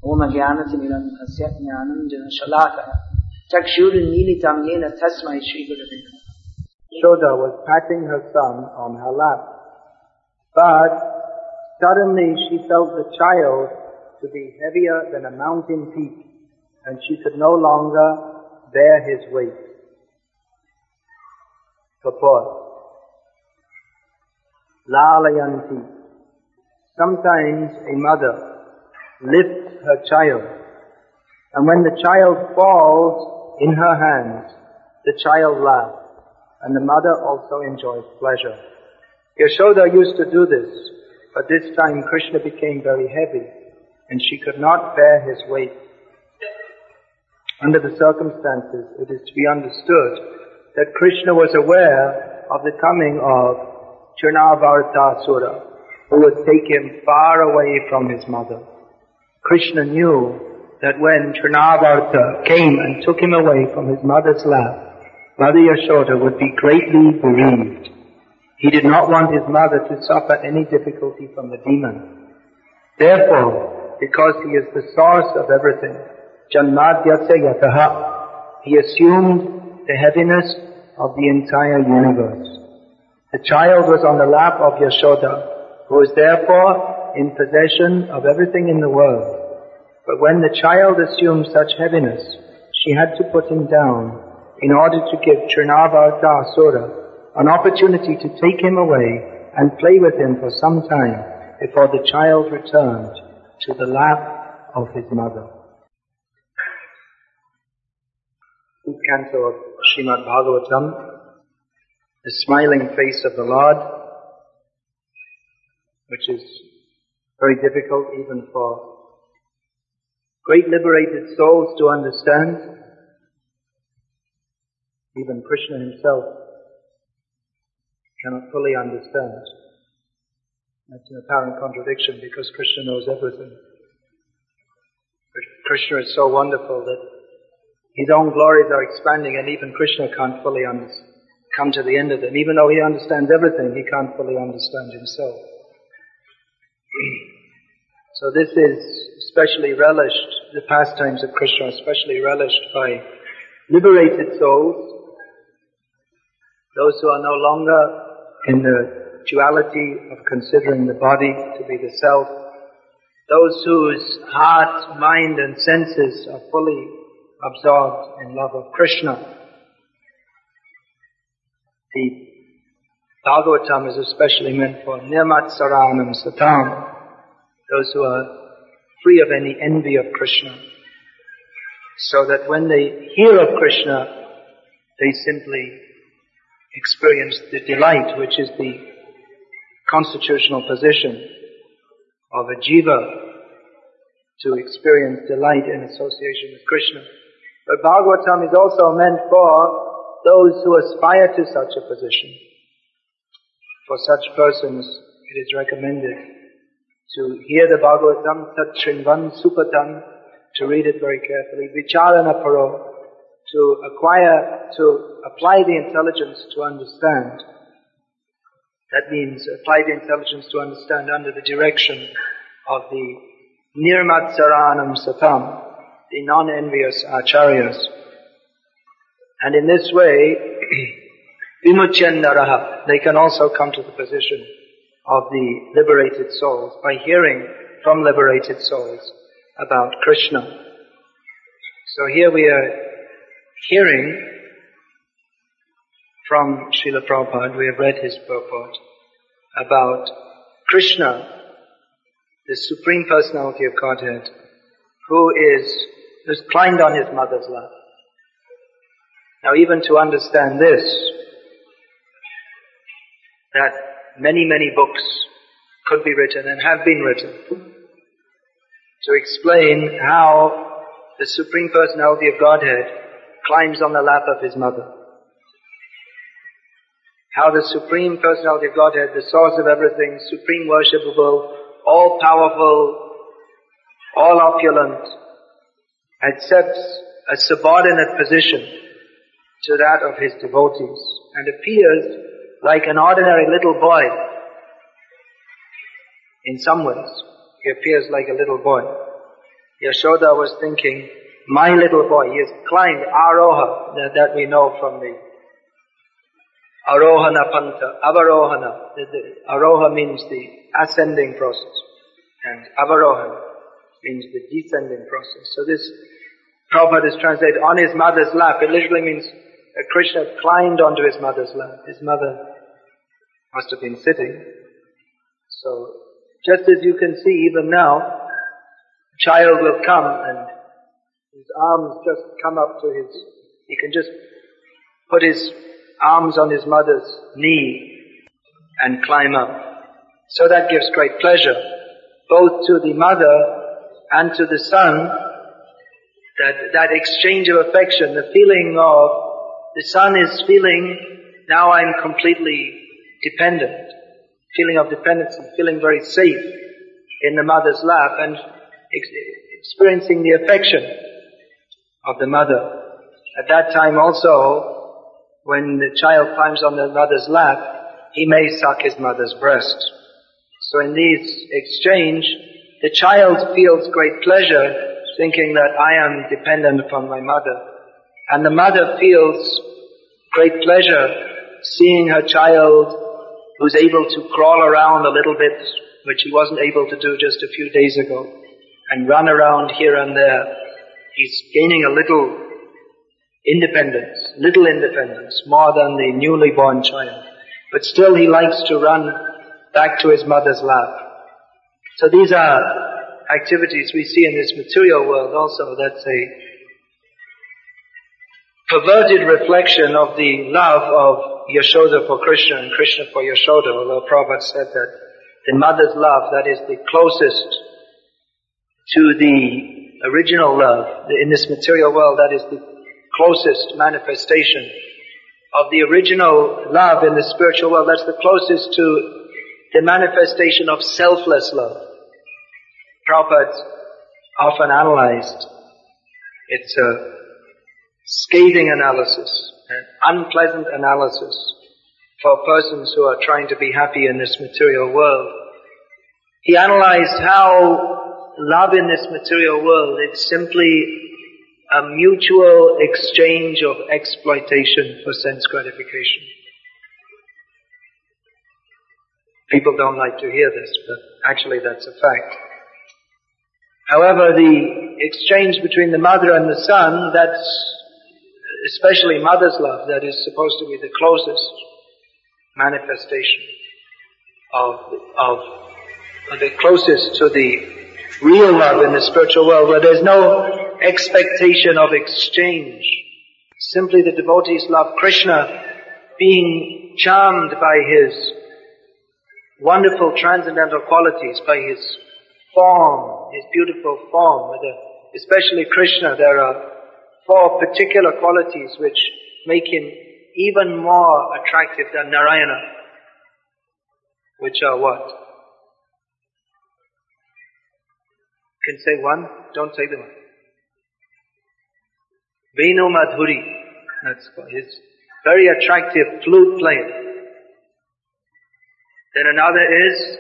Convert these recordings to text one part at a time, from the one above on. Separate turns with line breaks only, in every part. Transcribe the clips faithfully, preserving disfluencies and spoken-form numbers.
Om Jnanatimirandhasya Jnananjana Shalakaya Chakshurunmilitam Yena Tasmai Shri Gurave Namaha.
Yashoda was patting her son on her lap, but suddenly she felt the child to be heavier than a mountain peak, and she could no longer bear his weight. Purport. Lalayanti. Sometimes a mother lifts her child, and when the child falls in her hands, the child laughs, and the mother also enjoys pleasure. Yashoda used to do this, but this time Krishna became very heavy, and she could not bear his weight. Under the circumstances, it is to be understood that Krishna was aware of the coming of Trinavartasura, who would take him far away from his mother. Krishna knew that when Trinavarta came and took him away from his mother's lap, Mother Yashoda would be greatly bereaved. He did not want his mother to suffer any difficulty from the demon. Therefore, because he is the source of everything, Janmadyasya Yataha, he assumed the heaviness of the entire universe. The child was on the lap of Yashoda, who was therefore in possession of everything in the world. But when the child assumed such heaviness, she had to put him down in order to give Trinavartasura an opportunity to take him away and play with him for some time before the child returned to the lap of his mother. Fifth canto of Srimad Bhagavatam, the smiling face of the Lord, which is very difficult even for great liberated souls to understand. Even Krishna himself cannot fully understand. That's an apparent contradiction because Krishna knows everything. But Krishna is so wonderful that his own glories are expanding and even Krishna can't fully under- come to the end of them. Even though he understands everything, he can't fully understand himself. So this is especially relished, the pastimes of Krishna are especially relished by liberated souls, those who are no longer in the duality of considering the body to be the self, those whose heart, mind and senses are fully absorbed in love of Krishna. The Bhagavatam is especially meant for Nirmatsaranam Satam, those who are free of any envy of Krishna, so that when they hear of Krishna, they simply experience the delight, which is the constitutional position of a jiva, to experience delight in association with Krishna. But Bhagavatam is also meant for those who aspire to such a position. For such persons, it is recommended to hear the Bhagavatam, tat shrinvan supatam, to read it very carefully, vicharana paro, to acquire, to apply the intelligence to understand. That means apply the intelligence to understand under the direction of the nirmatsaranam satam, the non-envious acharyas. And in this way, vimuchyandaraha, they can also come to the position of the liberated souls by hearing from liberated souls about Krishna. So here we are hearing from Srila Prabhupada, we have read his purport, about Krishna, the Supreme Personality of Godhead, who is, who's climbed on his mother's lap. Now even to understand this, that many, many books could be written and have been written to explain how the Supreme Personality of Godhead climbs on the lap of his mother. How the Supreme Personality of Godhead, the source of everything, supreme worshipable, all-powerful, all-opulent, accepts a subordinate position to that of his devotees and appears like an ordinary little boy. In some ways, he appears like a little boy. Yashoda was thinking, my little boy, he has climbed Aroha, that, that we know from the Arohana Pantha, Avarohana. The, the, Aroha means the ascending process, and Avarohana means the descending process. So this Prabhupada is translated on his mother's lap. It literally means that Krishna climbed onto his mother's lap. His mother must have been sitting. So, just as you can see even now, a child will come and his arms just come up to his, he can just put his arms on his mother's knee and climb up. So that gives great pleasure, both to the mother and to the son, that, that exchange of affection, the feeling of, the son is feeling, now I'm completely dependent, feeling of dependency, feeling very safe in the mother's lap and ex- experiencing the affection of the mother. At that time also, when the child climbs on the mother's lap, he may suck his mother's breast. So in this exchange, the child feels great pleasure thinking that I am dependent upon my mother. And the mother feels great pleasure seeing her child who's able to crawl around a little bit, which he wasn't able to do just a few days ago, and run around here and there. He's gaining a little independence, little independence, more than the newly born child. But still he likes to run back to his mother's lap. So these are activities we see in this material world also. That's a perverted reflection of the love of Yashoda for Krishna and Krishna for Yashoda, although Prabhupada said that the mother's love, that is the closest to the original love in this material world, that is the closest manifestation of the original love in the spiritual world. That's the closest to the manifestation of selfless love. Prabhupada often analyzed. It's a scathing analysis, an unpleasant analysis for persons who are trying to be happy in this material world. He analyzed how love in this material world, it's simply a mutual exchange of exploitation for sense gratification. People don't like to hear this, but actually that's a fact. However, the exchange between the mother and the son, that's especially mother's love, that is supposed to be the closest manifestation of, of, of the closest to the real love in the spiritual world, where there's no expectation of exchange. Simply the devotees love Krishna, being charmed by his wonderful transcendental qualities, by his form, his beautiful form. Especially Krishna, there are four particular qualities which make him even more attractive than Narayana. Which are what? Can say one? Don't say the one. Venu Madhuri. That's his very attractive flute playing. Then another is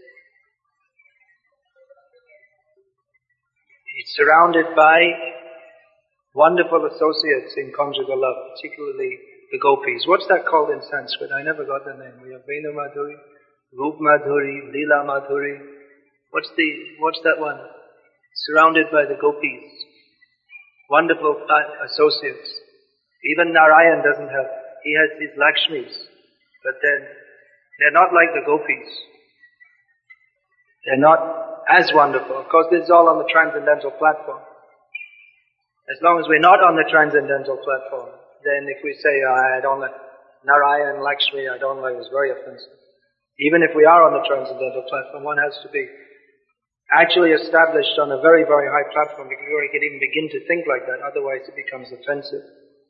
he's surrounded by wonderful associates in conjugal love, particularly the gopis. What's that called in Sanskrit? I never got the name. We have Venu Madhuri, Rup Madhuri, Leela Madhuri. What's the, what's that one? Surrounded by the gopis. Wonderful associates. Even Narayan doesn't have, he has his Lakshmis, but then they're not like the gopis. They're not as wonderful. Of course, this is all on the transcendental platform. As long as we're not on the transcendental platform, then if we say, oh, I don't like Narayan, Lakshmi, I don't like, it's very offensive. Even if we are on the transcendental platform, one has to be actually established on a very, very high platform before you can even begin to think like that, otherwise it becomes offensive.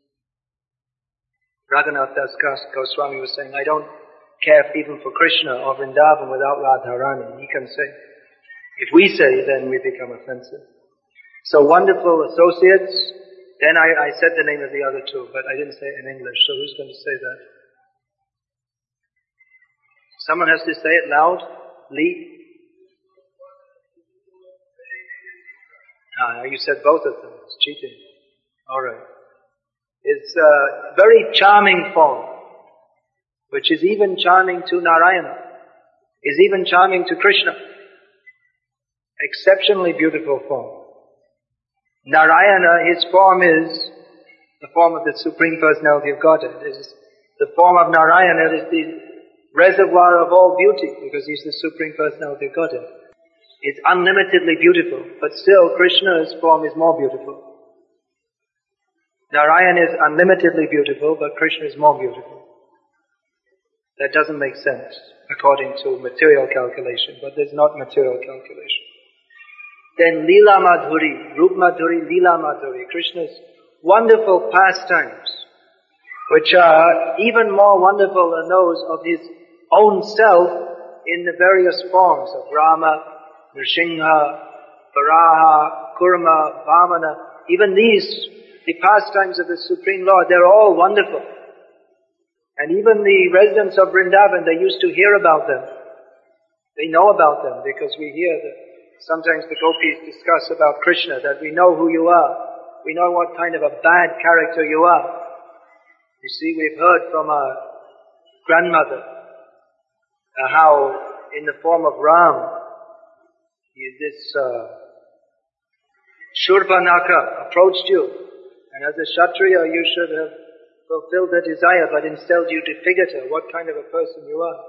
Raghunath Das Goswami was saying, I don't care even for Krishna or Vrindavan without Radharani. He can say, if we say, then we become offensive. So wonderful associates, then I, I said the name of the other two, but I didn't say it in English, so who's going to say that? Someone has to say it loud. Lee? Ah, you said both of them. It's cheating. Alright. It's a very charming form, which is even charming to Narayana, is even charming to Krishna. Exceptionally beautiful form. Narayana, his form is the form of the Supreme Personality of Godhead. It is the form of Narayana is the reservoir of all beauty, because he's the Supreme Personality of Godhead. It's unlimitedly beautiful, but still Krishna's form is more beautiful. Narayana is unlimitedly beautiful, but Krishna is more beautiful. That doesn't make sense according to material calculation, but there's not material calculation. Then Leela Madhuri, Rup Madhuri, Leela Madhuri, Krishna's wonderful pastimes, which are even more wonderful than those of his own self in the various forms of Rama, Nrsimha, Varaha, Kurma, Vamana. Even these, the pastimes of the Supreme Lord, they're all wonderful. And even the residents of Vrindavan, they used to hear about them. They know about them because we hear that sometimes the gopis discuss about Krishna, that we know who you are. We know what kind of a bad character you are. You see, we've heard from our grandmother uh, how in the form of Ram, this uh, Shurvanaka approached you, and as a Kshatriya you should have fulfilled her desire, but instead you disfigured her. What kind of a person you are?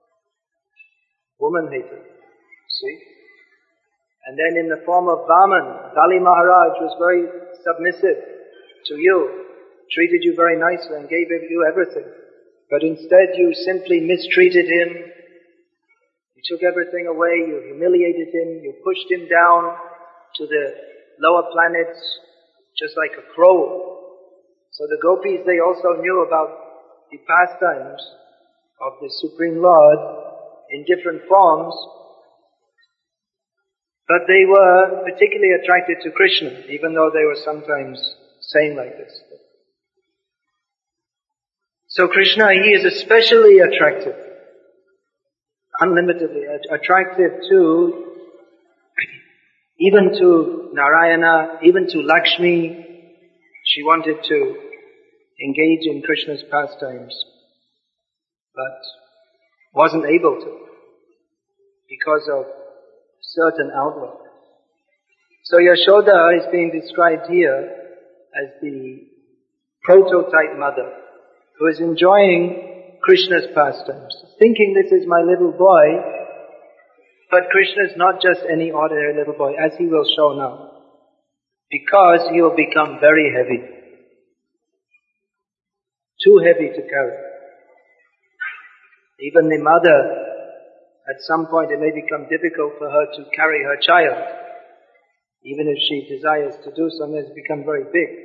Woman hater. See? And then in the form of Vaman, Bali Maharaj was very submissive to you, treated you very nicely and gave you everything. But instead you simply mistreated him, you took everything away, you humiliated him, you pushed him down to the lower planets, just like a crow. So the gopis, they also knew about the pastimes of the Supreme Lord in different forms, but they were particularly attracted to Krishna, even though they were sometimes saying like this. So Krishna, he is especially attractive, unlimitedly attractive to, even to Narayana, even to Lakshmi. She wanted to engage in Krishna's pastimes, but wasn't able to because of certain outlook. So Yashoda is being described here as the prototype mother who is enjoying Krishna's pastimes, thinking this is my little boy, but Krishna is not just any ordinary little boy, as he will show now, because he will become very heavy, too heavy to carry. Even the mother, at some point it may become difficult for her to carry her child. Even if she desires to do so, it has become very big.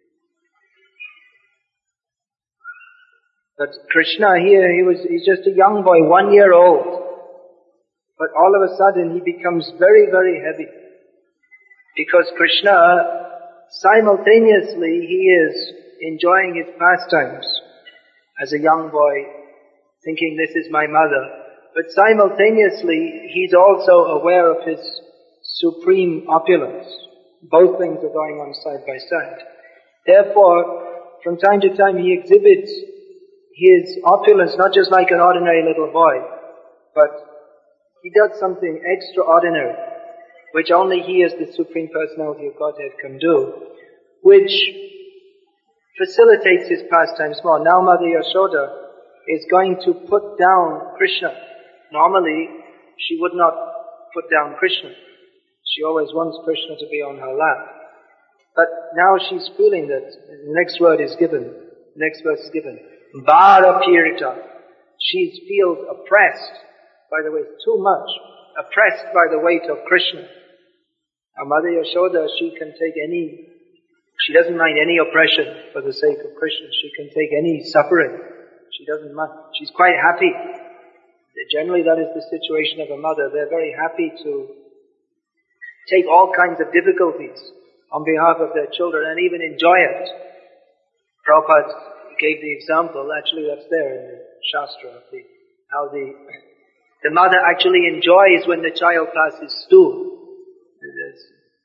But Krishna here, he was, he's just a young boy, one year old. But all of a sudden he becomes very, very heavy. Because Krishna, simultaneously, he is enjoying his pastimes as a young boy, thinking this is my mother. But simultaneously, he's also aware of his supreme opulence. Both things are going on side by side. Therefore, from time to time he exhibits his opulence not just like an ordinary little boy, but he does something extraordinary, which only he as the Supreme Personality of Godhead can do, which facilitates his pastimes more. Now Mother Yashoda is going to put down Krishna. Normally, she would not put down Krishna. She always wants Krishna to be on her lap. But now she's feeling that the next word is given. The next verse is given. Vara Pirita. She feels oppressed by the weight, too much, oppressed by the weight of Krishna. Our Mother Yashoda, she can take any, she doesn't mind any oppression for the sake of Krishna. She can take any suffering. She doesn't mind. She's quite happy. Generally that is the situation of a mother. They're very happy to take all kinds of difficulties on behalf of their children and even enjoy it. Prabhupada gave the example, actually that's there in the Shastra, the, how the, the mother actually enjoys when the child passes stool.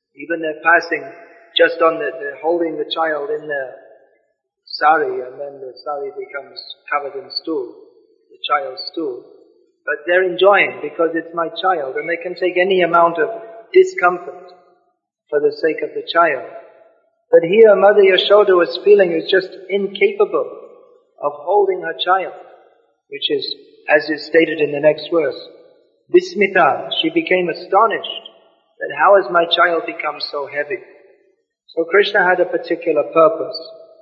Even they're passing just on the, they're holding the child in their sari, and then the sari becomes covered in stool, the child's stool. But they're enjoying because it's my child, and they can take any amount of discomfort for the sake of the child. But here Mother Yashoda was feeling was just incapable of holding her child, which is, as is stated in the next verse, Vismita, she became astonished that how has my child become so heavy? So Krishna had a particular purpose.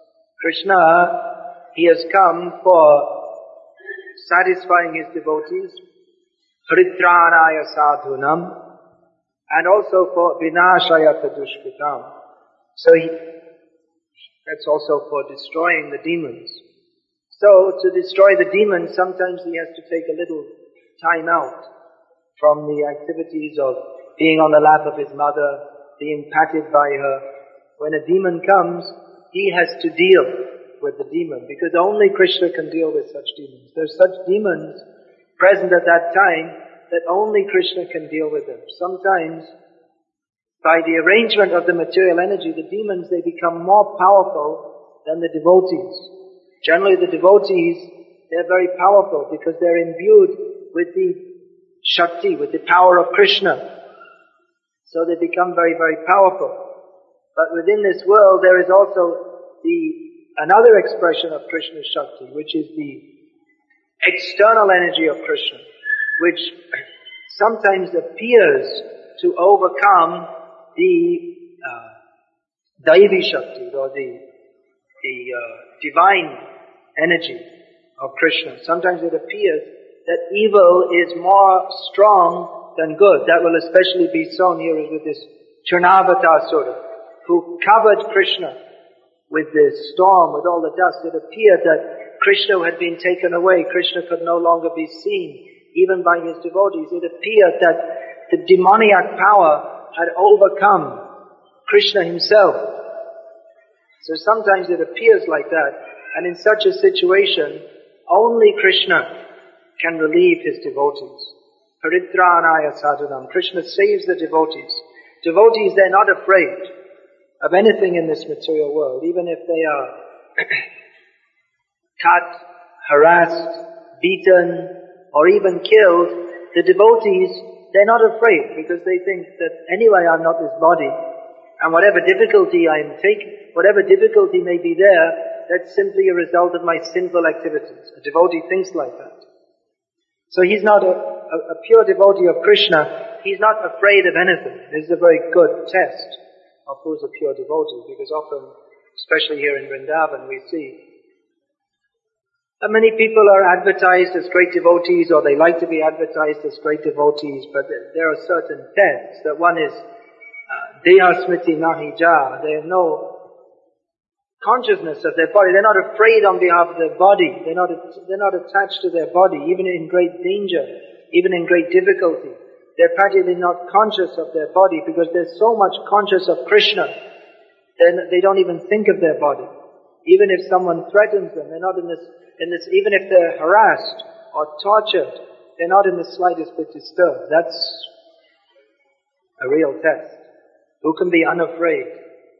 Krishna, he has come for satisfying his devotees, Paritranaya sadhunam, and also for vinashaya tadushkitam. So he, that's also for destroying the demons. So to destroy the demons, sometimes he has to take a little time out from the activities of being on the lap of his mother, being patted by her. When a demon comes, he has to deal with the demon, because only Krishna can deal with such demons. There's such demons present at that time that only Krishna can deal with them. Sometimes, by the arrangement of the material energy, the demons, they become more powerful than the devotees. Generally, the devotees, they're very powerful because they're imbued with the Shakti, with the power of Krishna. So they become very, very powerful. But within this world, there is also the another expression of Krishna's Shakti, which is the external energy of Krishna, which sometimes appears to overcome the uh, Daivi Shakti, or the the uh, divine energy of Krishna. Sometimes it appears that evil is more strong than good. That will especially be shown here with this Trinavatara, who covered Krishna with the storm, with all the dust. It appeared that Krishna had been taken away. Krishna could no longer be seen, even by his devotees. It appeared that the demoniac power had overcome Krishna himself. So sometimes it appears like that, and in such a situation, only Krishna can relieve his devotees. Paritranaya sadhunam. Krishna saves the devotees. Devotees, they're not afraid of anything in this material world, even if they are cut, harassed, beaten, or even killed. The devotees, they're not afraid, because they think that anyway I'm not this body, and whatever difficulty I'm taking, whatever difficulty may be there, that's simply a result of my sinful activities. A devotee thinks like that. So he's not a, a, a pure devotee of Krishna. He's not afraid of anything. This is a very good test of who's a pure devotee, because often, especially here in Vrindavan, we see that many people are advertised as great devotees, or they like to be advertised as great devotees, but there are certain tests. That one is Deha Smriti Nahi Ja. They have no consciousness of their body. They're not afraid on behalf of their body. They're not, they're not attached to their body, even in great danger, even in great difficulty. They're practically not conscious of their body, because they're so much conscious of Krishna. Then they don't even think of their body. Even if someone threatens them, they're not in this, in this, even if they're harassed or tortured, they're not in the slightest bit disturbed. That's a real test. Who can be unafraid?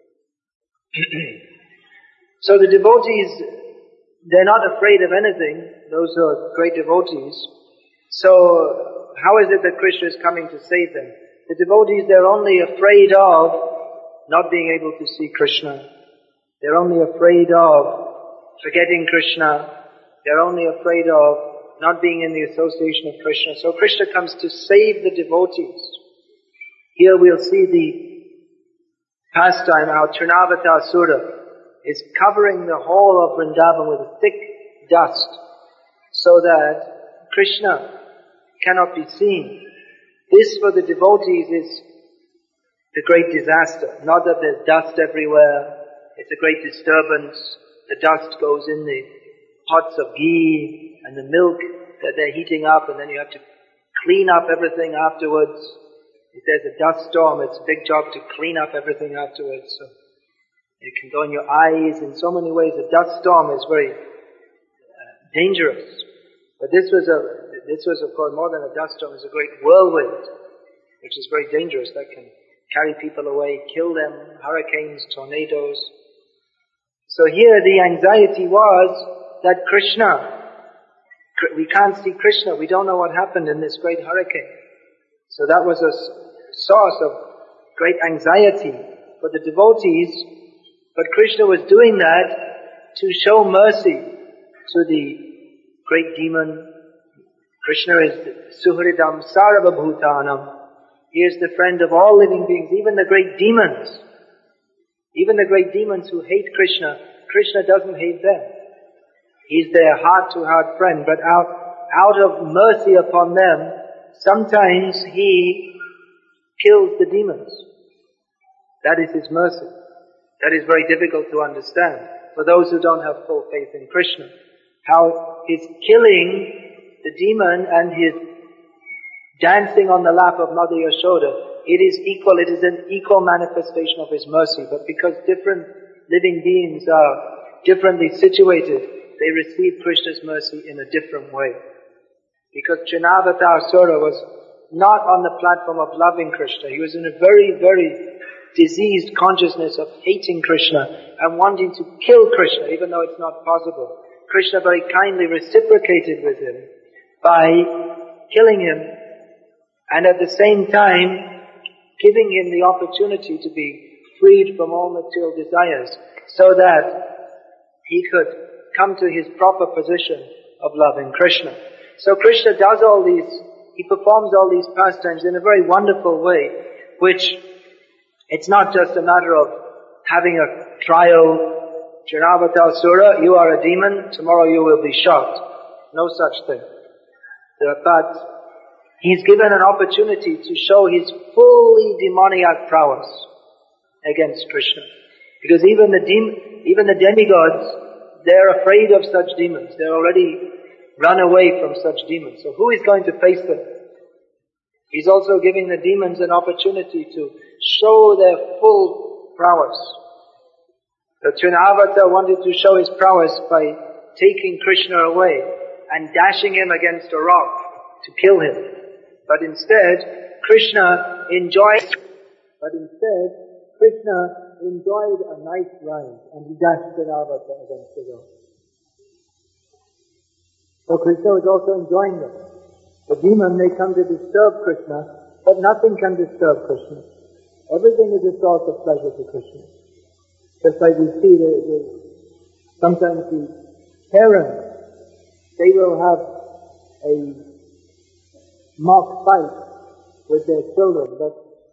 So the devotees, they're not afraid of anything, those who are great devotees. So how is it that Krishna is coming to save them? The devotees, they're only afraid of not being able to see Krishna. They're only afraid of forgetting Krishna. They're only afraid of not being in the association of Krishna. So Krishna comes to save the devotees. Here we'll see the pastime, how Trinavatara is covering the whole of Vrindavan with a thick dust, so that Krishna cannot be seen. This for the devotees is the great disaster. Not that there's dust everywhere, it's a great disturbance. The dust goes in the pots of ghee and the milk that they're heating up, and then you have to clean up everything afterwards. If there's a dust storm, it's a big job to clean up everything afterwards. So it can go in your eyes in so many ways. A dust storm is very uh, dangerous. But this was a, this was of course more than a dust storm, it's a great whirlwind, which is very dangerous. That can carry people away, kill them, hurricanes, tornadoes. So here the anxiety was that Krishna, we can't see Krishna, we don't know what happened in this great hurricane. So that was a source of great anxiety for the devotees, but Krishna was doing that to show mercy to the great demon. Krishna is Suhridam Sarvabhutanam. He is the friend of all living beings, even the great demons. Even the great demons who hate Krishna, Krishna doesn't hate them. He's their heart-to-heart friend, but out, out of mercy upon them, sometimes He kills the demons. That is His mercy. That is very difficult to understand for those who don't have full faith in Krishna. How His killing the demon and His dancing on the lap of Mother Yashoda, it is equal, it is an equal manifestation of His mercy. But because different living beings are differently situated, they receive Krishna's mercy in a different way. Because Trinavatara was not on the platform of loving Krishna. He was in a very, very diseased consciousness of hating Krishna and wanting to kill Krishna, even though it's not possible. Krishna very kindly reciprocated with him by killing him, and at the same time giving him the opportunity to be freed from all material desires, so that he could come to his proper position of loving Krishna. So Krishna does all these, he performs all these pastimes in a very wonderful way, which it's not just a matter of having a trial, Trinavatara, you are a demon, tomorrow you will be shot. No such thing. But he's given an opportunity to show his fully demoniac prowess against Krishna. Because even the dem- even the demigods, they're afraid of such demons. They're already run away from such demons. So who is going to face them? He's also giving the demons an opportunity to show their full prowess. The Trinavata wanted to show his prowess by taking Krishna away and dashing him against a rock to kill him. But instead, Krishna enjoyed, but instead, Krishna enjoyed a nice ride and he dashed Trinavata against the rock. So Krishna was also enjoying them. The demon may come to disturb Krishna, but nothing can disturb Krishna. Everything is a source of pleasure to Krishna. Just like we see, the, the, sometimes the parents, they will have a mock fight with their children, but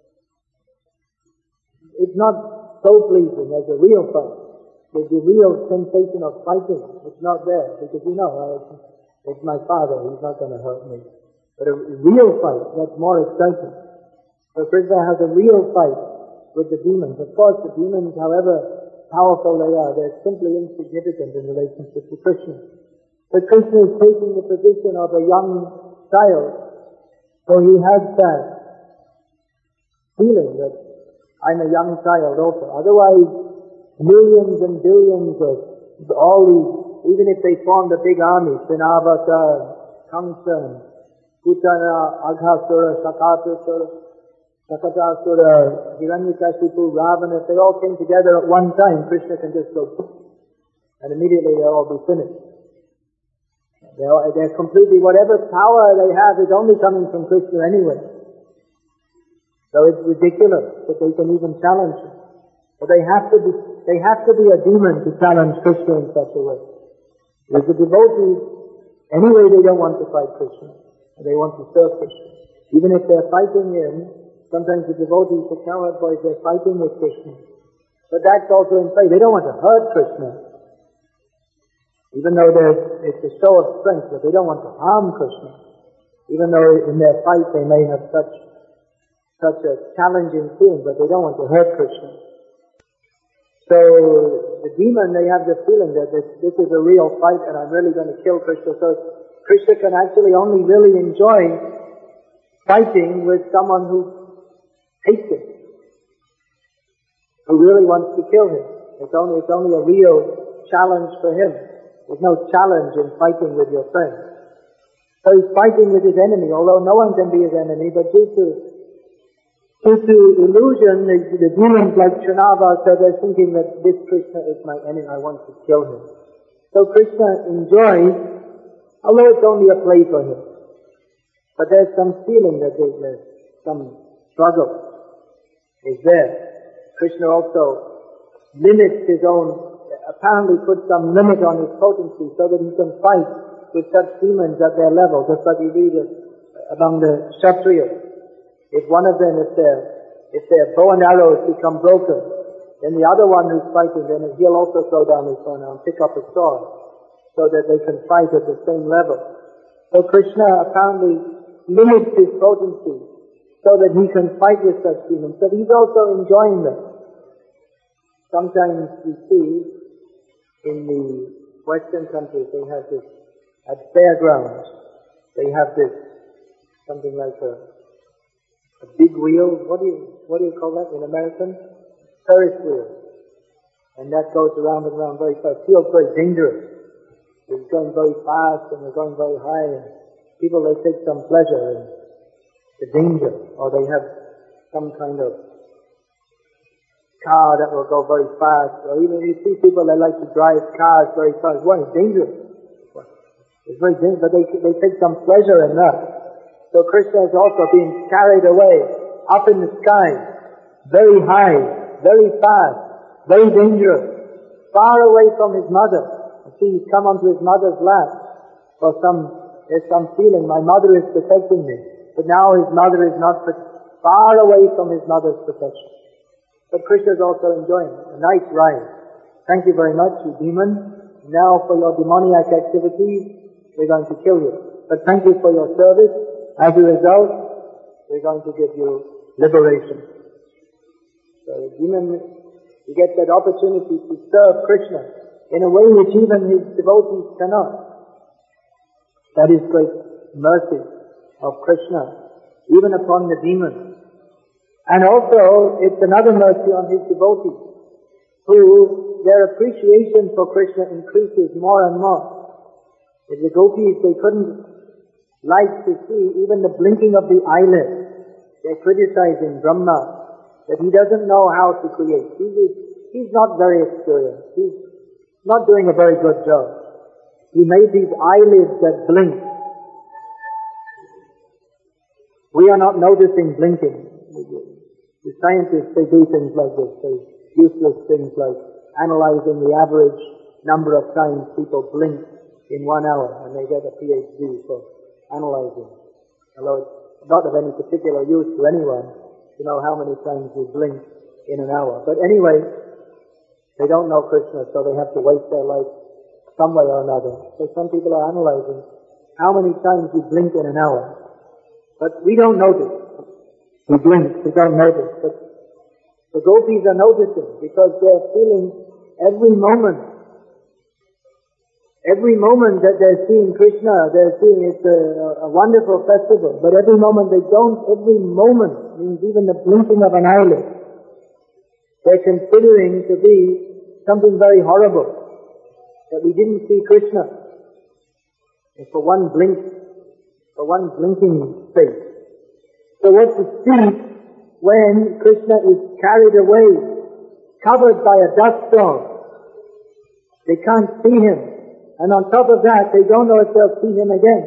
it's not so pleasing as a real fight. The, the real sensation of fighting, it's not there, because you know, uh, it's my father, he's not going to hurt me. But a real fight, that's more exciting. So Krishna has a real fight with the demons. Of course, the demons, however powerful they are, they're simply insignificant in relationship to Krishna. But Krishna is taking the position of a young child, so he has that feeling that I'm a young child also. Otherwise, millions and billions of all these, even if they formed a big army, Trinavata, Kamsa, Putana, Aghasura, Shakatasura, Shakatasura, Hiranyakashipu, Ravana, if they all came together at one time, Krishna can just go, and immediately they'll all be finished. They're, they're completely, whatever power they have is only coming from Krishna anyway. So it's ridiculous that they can even challenge him. But they have to be, they have to be a demon to challenge Krishna in such a way. Because the devotees, anyway they don't want to fight Krishna. They want to serve Krishna. Even if they're fighting him, sometimes the devotees, the cowherd boys, they're fighting with Krishna. But that's also in play. They don't want to hurt Krishna. Even though it's a show of strength, but they don't want to harm Krishna. Even though in their fight they may have such such a challenging feeling, but they don't want to hurt Krishna. So the demon, they have the feeling that this, this is a real fight and I'm really going to kill Krishna. So Krishna can actually only really enjoy fighting with someone who hates him, who really wants to kill him. It's only, it's only a real challenge for him. There's no challenge in fighting with your friend. So he's fighting with his enemy, although no one can be his enemy, but due to Due to illusion, the, the demons like Chanava said, they're thinking that this Krishna is my enemy, I want to kill him. So Krishna enjoys, although it's only a play for him. But there's some feeling that there's, there's some struggle is there. Krishna also limits his own, apparently puts some limit on his potency so that he can fight with such demons at their level, just like we read it among the Kshatriyas. If one of them, if their, if their bow and arrows become broken, then the other one who's fighting, then he'll also throw down his bow and arrow and pick up a sword, so that they can fight at the same level. So Krishna apparently limits his potency, so that he can fight with such demons. But he's also enjoying them. Sometimes you see, in the Western countries, they have this, at fairgrounds, they have this, something like a, a big wheel, what do you, what do you call that in American? Ferris wheel. And that goes around and around very fast. It feels very dangerous. It's going very fast and they're going very high, and people, they take some pleasure in the danger, or they have some kind of car that will go very fast, or even you see people that like to drive cars very fast. Why? It's dangerous. It's very dangerous, but they, they take some pleasure in that. So Krishna is also being carried away, up in the sky, very high, very fast, very dangerous, far away from his mother. You see, he's come onto his mother's lap, for some, there's some feeling, my mother is protecting me. But now his mother is not, far away from his mother's protection. But Krishna is also enjoying a nice ride. Thank you very much, you demon. Now for your demoniac activities, we're going to kill you. But thank you for your service. As a result, we're going to give you liberation. So the demon, he gets that opportunity to serve Krishna in a way which even his devotees cannot. That is great mercy of Krishna, even upon the demons. And also, it's another mercy on his devotees, who, their appreciation for Krishna increases more and more. If the gopis, they couldn't like to see even the blinking of the eyelid, they're criticizing Brahma, that he doesn't know how to create. He's, he's not very experienced. He's not doing a very good job. He made these eyelids that blink. We are not noticing blinking. The scientists, they do things like this. They useless things like analyzing the average number of times people blink in one hour, and they get a P H D for analyzing. Although it's not of any particular use to anyone to know how many times we blink in an hour. But anyway, they don't know Krishna, so they have to waste their life some way or another. So some people are analyzing how many times we blink in an hour. But we don't notice. We blink, we don't notice. But the gopis are noticing, because they're feeling every moment. Every moment that they're seeing Krishna, they're seeing it's a, a wonderful festival. But every moment they don't, every moment, means even the blinking of an eyelid, they're considering to be something very horrible, that we didn't see Krishna. And for one blink, for one blinking space. So what to see when Krishna is carried away, covered by a dust storm? They can't see him. And on top of that, they don't know if they'll see him again.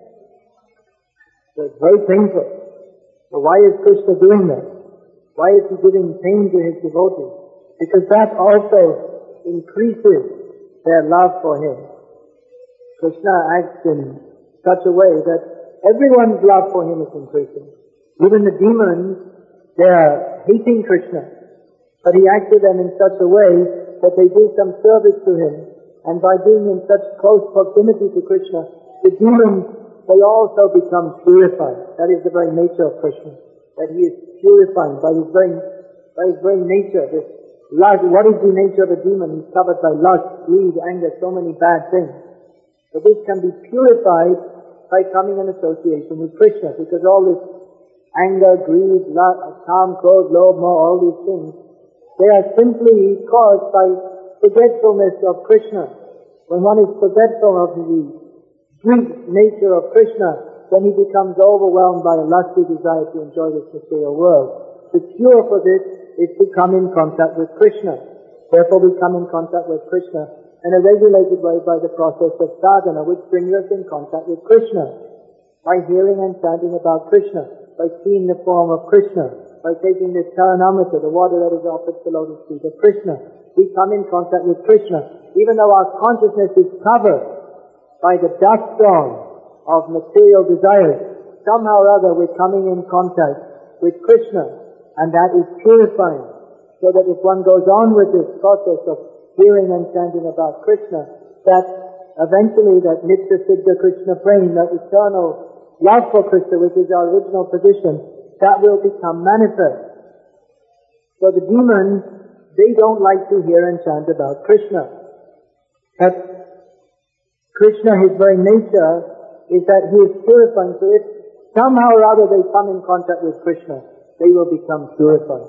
So it's very painful. So why is Krishna doing that? Why is he giving pain to his devotees? Because that also increases their love for him. Krishna acts in such a way that everyone's love for him is increasing. Even the demons, they are hating Krishna. But he acts with them in such a way that they do some service to him. And by being in such close proximity to Krishna, the demons, they also become purified. That is the very nature of Krishna. That he is purifying by his very, by his very nature. This lust, what is the nature of a demon? He's covered by lust, greed, anger, so many bad things. So this can be purified by coming in association with Krishna, because all this anger, greed, lust, calm, clothes, lobe, more, all these things, they are simply caused by forgetfulness of Krishna. When one is forgetful of the sweet nature of Krishna, then he becomes overwhelmed by a lusty desire to enjoy this material world. the cure for this is to come in contact with Krishna. Therefore we come in contact with Krishna in a regulated way by the process of sadhana, which brings us in contact with Krishna. By hearing and chanting about Krishna, by seeing the form of Krishna, by taking the charanamrita, the water that is offered to the lotus feet of Krishna, we come in contact with Krishna. Even though our consciousness is covered by the dust storm of material desires, somehow or other we're coming in contact with Krishna, and that is purifying. So that if one goes on with this process of hearing and chanting about Krishna, that eventually that Nitya Siddha Krishna prema, that eternal love for Krishna, which is our original position, that will become manifest. So the demons, they don't like to hear and chant about Krishna. But Krishna, his very nature, is that he is purifying. So if somehow or other they come in contact with Krishna, they will become purified.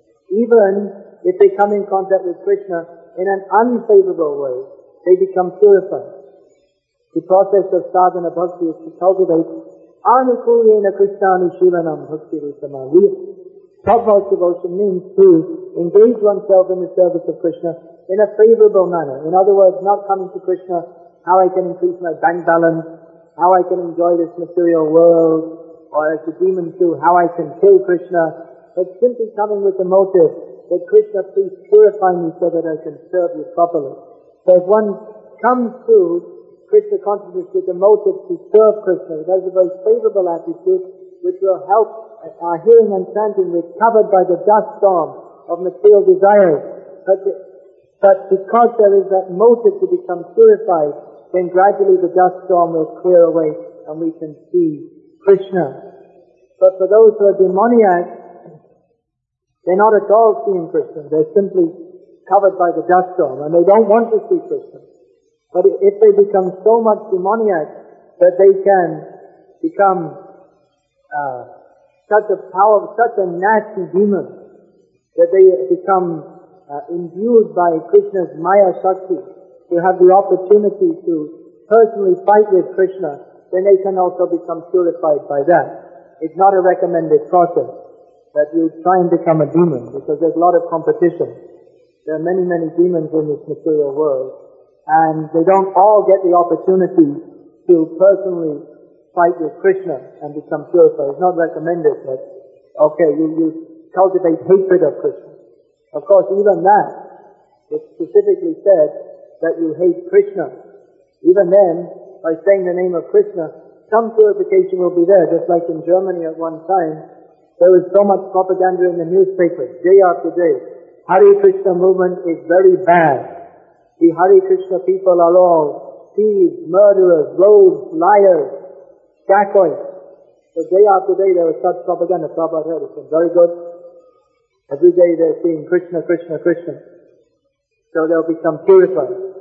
Even if they come in contact with Krishna in an unfavorable way, they become purified. The process of sadhana bhakti is to cultivate anukulyena krishnani shivanam bhakti rusama. Top-most devotion means to engage oneself in the service of Krishna in a favorable manner. In other words, not coming to Krishna, how I can increase my bank balance, how I can enjoy this material world, or as the demons do, how I can kill Krishna, but simply coming with the motive that Krishna, please purify me so that I can serve you properly. So if one comes to Krishna consciousness with the motive to serve Krishna, it has a very favorable attitude which will help our hearing and chanting. We're covered by the dust storm of material desires. But, the, but because there is that motive to become purified, then gradually the dust storm will clear away and we can see Krishna. But for those who are demoniac, they're not at all seeing Krishna. They're simply covered by the dust storm and they don't want to see Krishna. But if they become so much demoniac that they can become uh, such a power, such a nasty demon, that they become uh, imbued by Krishna's Maya Shakti, to have the opportunity to personally fight with Krishna, then they can also become purified by that. It's not a recommended process that you try and become a demon, because there's a lot of competition. There are many, many demons in this material world, and they don't all get the opportunity to personally fight with Krishna and become purified. It's not recommended that, okay, you, you cultivate hatred of Krishna. Of course, even that, it's specifically said that you hate Krishna. Even then, by saying the name of Krishna, some purification will be there, just like in Germany at one time. There was so much propaganda in the newspapers, day after day. Hare Krishna movement is very bad. The Hare Krishna people are all thieves, murderers, rogues, liars, dacoits. So day after day there was such propaganda. Prabhupada heard it. Very good. Every day they're seeing Krishna, Krishna, Krishna. So they'll become purified.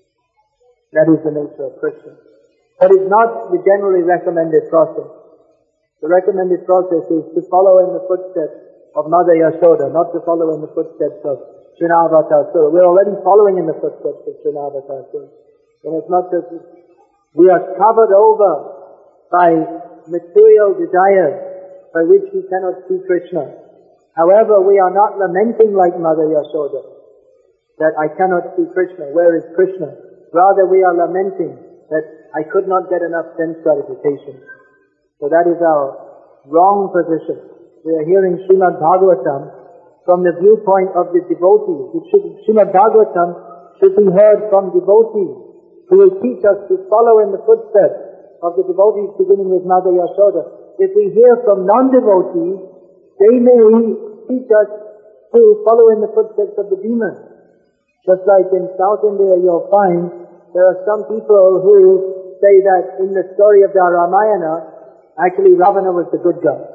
That is the nature of Krishna. But it's not the generally recommended process. The recommended process is to follow in the footsteps of Mother Yashoda, not to follow in the footsteps of Srinavatasura. We're already following in the footsteps of Srinavatasura. And it's not that we are covered over by material desires by which we cannot see Krishna. However, we are not lamenting like Mother Yashoda that I cannot see Krishna. Where is Krishna? Rather, we are lamenting that I could not get enough sense gratification. So that is our wrong position. We are hearing Srimad Bhagavatam from the viewpoint of the devotees. It should, Srimad Bhagavatam should be heard from devotees who will teach us to follow in the footsteps of the devotees, beginning with Mother Yashoda. If we hear from non-devotees, they may teach us to follow in the footsteps of the demons. Just like in South India you'll find there are some people who say that in the story of the Ramayana, actually, Ravana was the good guy.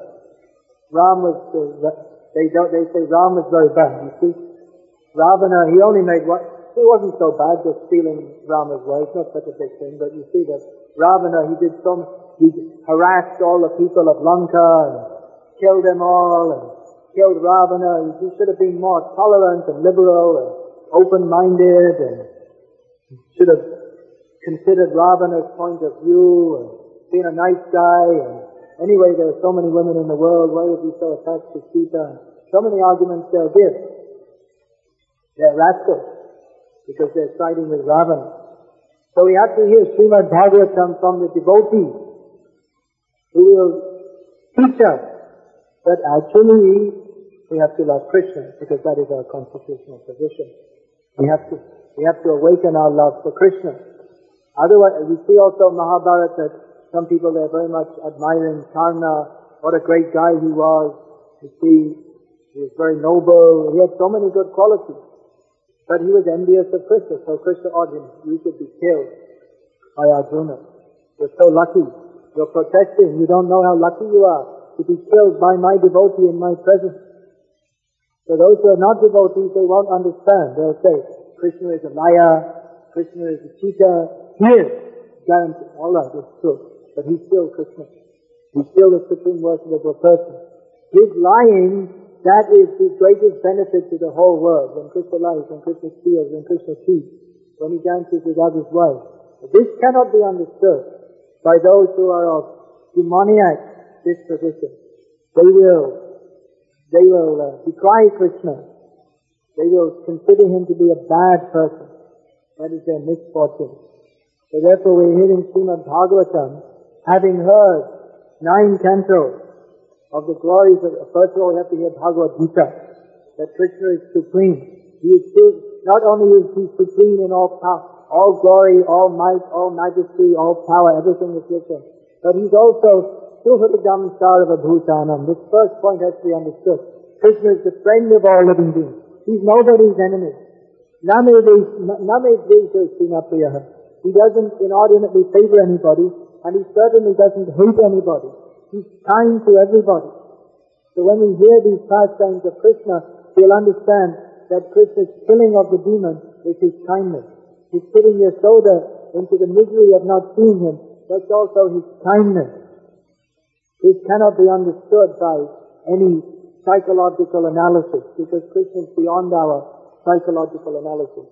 Ram was, the, they don't, they say Ram was very bad, you see. Ravana, he only made what, he wasn't so bad, just stealing Rama's wife, not such a big thing, but you see that Ravana, he did so, he harassed all the people of Lanka and killed them all and killed Ravana. He should have been more tolerant and liberal and open-minded and should have considered Ravana's point of view and being a nice guy and Anyway, there are so many women in the world, why are we so attached to Sita? So many arguments they'll give. They're rascals, because they're siding with Ravana. So we have to hear Srimad Bhagavatam from the devotees, who will teach us that actually we have to love Krishna, because that is our constitutional position. We have to, we have to awaken our love for Krishna. Otherwise, we see also in Mahabharata that some people are very much admiring Karna, what a great guy he was. You see, he was very noble, he had so many good qualities. But he was envious of Krishna, so Krishna ordered him, you should be killed by Arjuna. You're so lucky. You're protesting. You don't know how lucky you are to be killed by my devotee in my presence. So those who are not devotees, they won't understand. They'll say, Krishna is a liar, Krishna is a cheater. He is. Guaranteed. All right, it's true. But he's still Krishna. He's still the supreme worshipable person. His lying, that is the greatest benefit to the whole world. When Krishna lies, when Krishna steals, when Krishna cheats, when he dances with others' wives. This cannot be understood by those who are of demoniac disposition. They will, they will uh, decry Krishna. They will consider him to be a bad person. That is their misfortune. So therefore we're hearing Srimad Bhagavatam, having heard nine cantos of the glories of, first of all we have to hear Bhagavad Gita, that Krishna is supreme. He is still, not only is he supreme in all power, all glory, all might, all majesty, all power, everything is with him, but he's also Suhridam Sarva Bhutanam. This first point has to be understood. Krishna is the friend of all living beings. He's nobody's enemy. Name Dvesha Srinapriyaha. He doesn't inordinately favor anybody, and he certainly doesn't hate anybody. He's kind to everybody. So when we hear these pastimes of Krishna, we'll understand that Krishna's killing of the demon is his kindness. He's putting Yasoda into the misery of not seeing him. That's also his kindness. This cannot be understood by any psychological analysis, because Krishna is beyond our psychological analysis.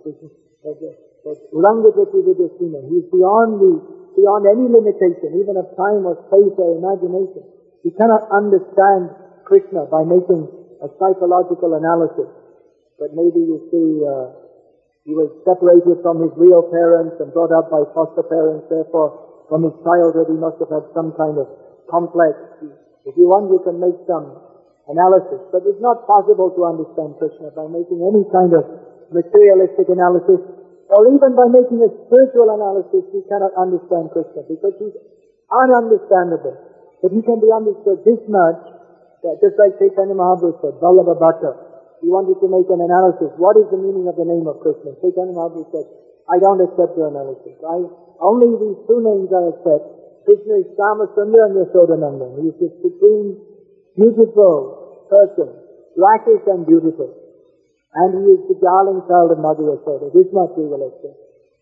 He is beyond the, beyond any limitation, even of time or space or imagination. You cannot understand Krishna by making a psychological analysis. But maybe you see, uh, he was separated from his real parents and brought up by foster parents, therefore from his childhood he must have had some kind of complex. If you want, you can make some analysis, but it's not possible to understand Krishna by making any kind of materialistic analysis, or even by making a spiritual analysis. You cannot understand Krishna, because he's ununderstandable. But he can be understood this much, that just like Chaitanya Mahaprabhu said, Vallabha Bhatta, he wanted to make an analysis. What is the meaning of the name of Krishna? Chaitanya Mahaprabhu said, I don't accept your analysis. I, only these two names I accept. Krishna is Kama Sundar and Yashodananda. He is the supreme, beautiful person, blackish and beautiful. And he is the darling child of Mother Yashoda. This much we will accept.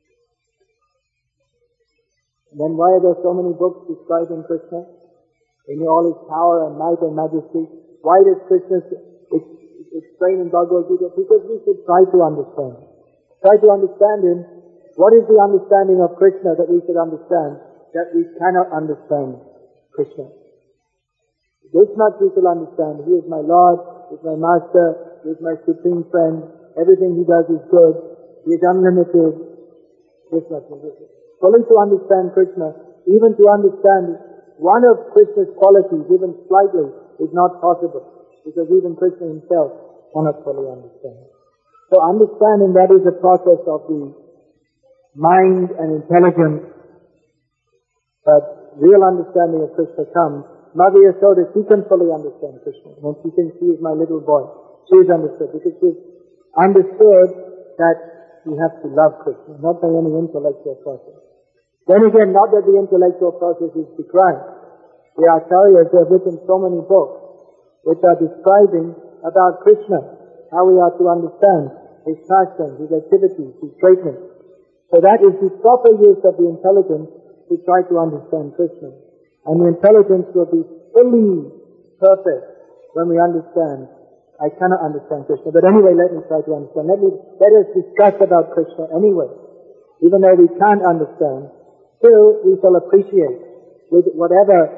Then why are there so many books describing Krishna in all his power and might and majesty? Why does Krishna explain in Bhagavad Gita? Because we should try to understand. Try to understand him. What is the understanding of Krishna that we should understand that we cannot understand Krishna? This much we should understand. He is my Lord, He is my Master, He is my supreme friend. Everything He does is good. He is unlimited. This much we should. Fully to understand Krishna, even to understand one of Krishna's qualities, even slightly, is not possible, because even Krishna himself cannot fully understand. So understanding, that is a process of the mind and intelligence, but real understanding of Krishna comes. Mother Yashoda, she can fully understand Krishna. When she thinks he is my little boy, she is understood, because she has understood that we have to love Krishna, not by any intellectual process. Then again, not that the intellectual process is decried. The Acharyas have written so many books which are describing about Krishna, how we are to understand his pastimes, his activities, his greatness. So that is the proper use of the intelligence to try to understand Krishna. And the intelligence will be fully perfect when we understand. I cannot understand Krishna, but anyway, let me try to understand. Let me, let us discuss about Krishna anyway. Even though we can't understand, still we shall appreciate with whatever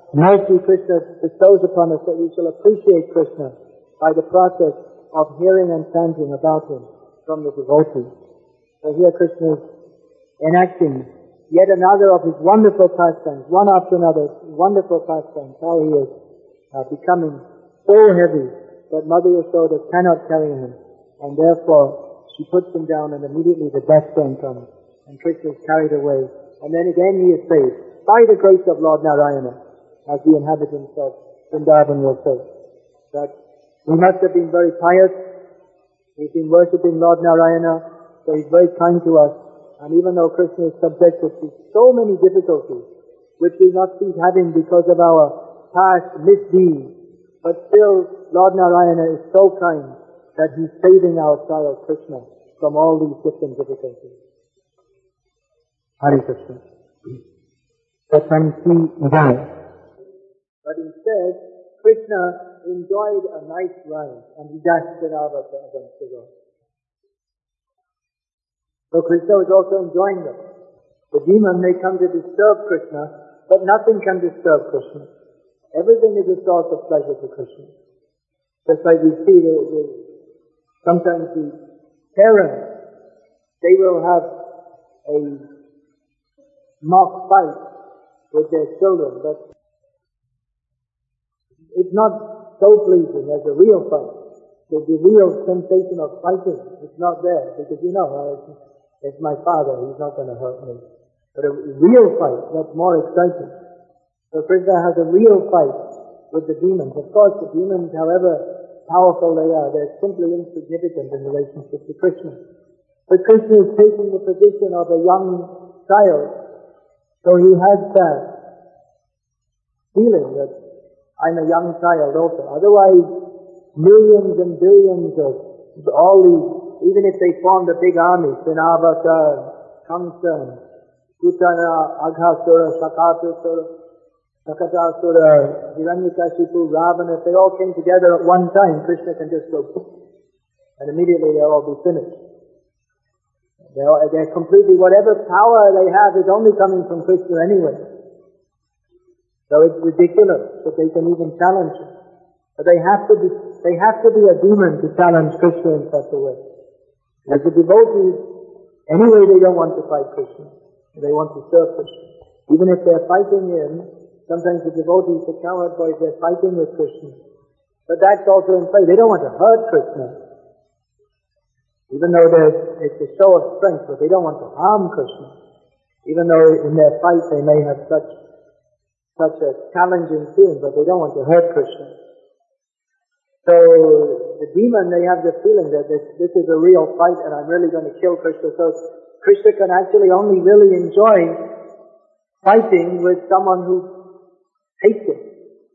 mercy Krishna bestows upon us that we shall appreciate Krishna by the process of hearing and chanting about him from the devotees. So here Krishna is enacting yet another of his wonderful pastimes, one after another, wonderful pastimes, how he is uh, becoming so heavy that Mother Yashoda cannot carry him, and therefore she puts him down and immediately the death stone comes, and Krishna is carried away, and then again he is saved by the grace of Lord Narayana, as the inhabitants of Vrindavan will say. That he must have been very pious, he's been worshipping Lord Narayana, so he's very kind to us. And even though Krishna is subjected to so many difficulties, which we must be having because of our past misdeeds, but still Lord Narayana is so kind that he's saving our child Krishna from all these different difficulties. Hare Krishna. But instead, Krishna enjoyed a nice ride and he dashed it out against the road. So Krishna was also enjoying them. The demon may come to disturb Krishna, but nothing can disturb Krishna. Everything is a source of pleasure to Krishna. Just like we see, the, the, sometimes the parents, they will have a mock fight with their children, but it's not so pleasing as a real fight. The, the real sensation of fighting is not there, because you know, uh, it's my father, he's not going to hurt me. But a real fight, that's more exciting. So Krishna has a real fight with the demons. Of course, the demons, however powerful they are, they're simply insignificant in relationship to Krishna. But Krishna is taking the position of a young child, so he has that feeling that I'm a young child also. Otherwise, millions and billions of all these, even if they formed a big army, Trinavata, Kamsa, Kutana, Aghasura, Shakatasura, Shakatasura, Hiranyakashipu, Ravana, if they all came together at one time, Krishna can just go, and immediately they'll all be finished. They're, all, they're completely, whatever power they have is only coming from Krishna anyway. So it's ridiculous that they can even challenge him. But they have to be, they have to be a demon to challenge Krishna in such a way. As the devotees, anyway they don't want to fight Krishna. They want to serve Krishna. Even if they're fighting him, sometimes the devotees, the coward boys, they're fighting with Krishna. But that's also in play. They don't want to hurt Krishna. Even though it's a show of strength, but they don't want to harm Krishna. Even though in their fight they may have such, such a challenging feeling, but they don't want to hurt Krishna. So, the demon, they have the feeling that this, this is a real fight and I'm really going to kill Krishna. So, Krishna can actually only really enjoy fighting with someone who hates him,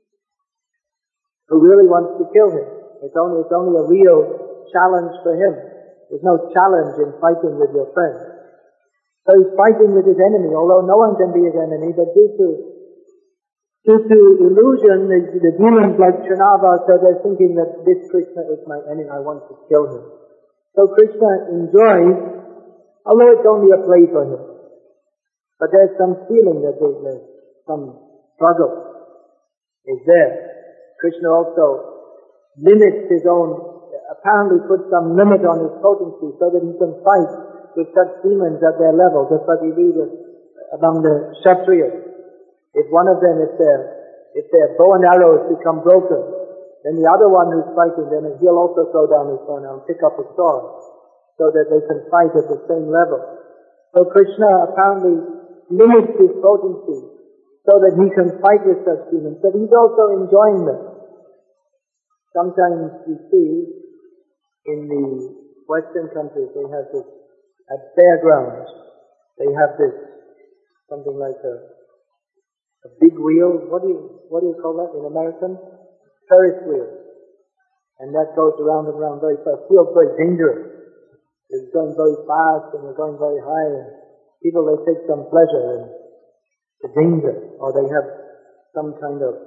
who really wants to kill him. It's only, it's only a real challenge for him. There's no challenge in fighting with your friend. So he's fighting with his enemy, although no one can be his enemy, but due to Due to illusion, the, the demons like Trinava, so they're thinking that this Krishna is my enemy, I want to kill him. So Krishna enjoys, although it's only a play for him. But there's some feeling that there's, there's some struggle is there. Krishna also limits his own, apparently puts some limit on his potency so that he can fight with such demons at their level, just like we read among the Kshatriyas. If one of them, if their, if their bow and arrows become broken, then the other one who's fighting them, he'll also throw down his bow and arrow and pick up a sword, so that they can fight at the same level. So Krishna apparently limits his potency, so that he can fight with such demons, but he's also enjoying them. Sometimes you see, in the Western countries, they have this, at fairgrounds, they have this, something like a, A big wheel, what do you, what do you call that in American? Ferris wheel. And that goes around and around very fast. Feels very dangerous. It's going very fast and we're going very high. And people, they take some pleasure in the danger. Or they have some kind of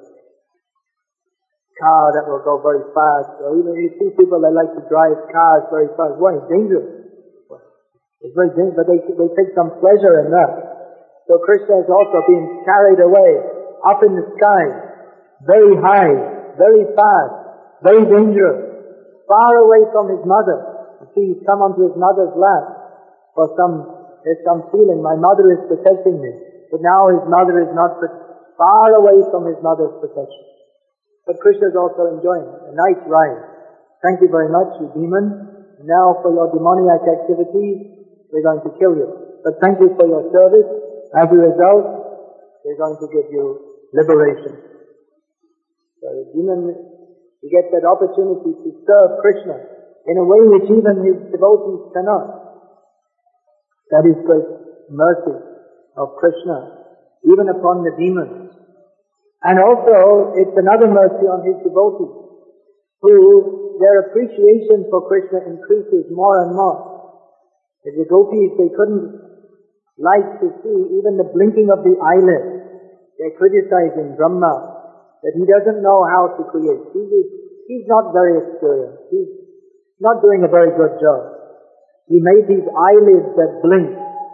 car that will go very fast. Or even you see people that like to drive cars very fast. Why? It's dangerous. It's very dangerous, but they, they take some pleasure in that. So Krishna is also being carried away up in the sky, very high, very fast, very dangerous, far away from his mother. You see, he's come onto his mother's lap for some, there's some feeling, my mother is protecting me. But now his mother is not, far away from his mother's protection. But Krishna is also enjoying a nice ride. Thank you very much, you demon. Now for your demoniac activities, we're going to kill you. But thank you for your service. As a result, we're going to give you liberation. So the demon, he gets that opportunity to serve Krishna in a way which even his devotees cannot. That is great mercy of Krishna, even upon the demons. And also, it's another mercy on his devotees, who their appreciation for Krishna increases more and more. The devotees, they couldn't like to see even the blinking of the eyelid. They're criticizing Brahma, that he doesn't know how to create. He is, he's not very experienced. He's not doing a very good job. He made these eyelids that blink.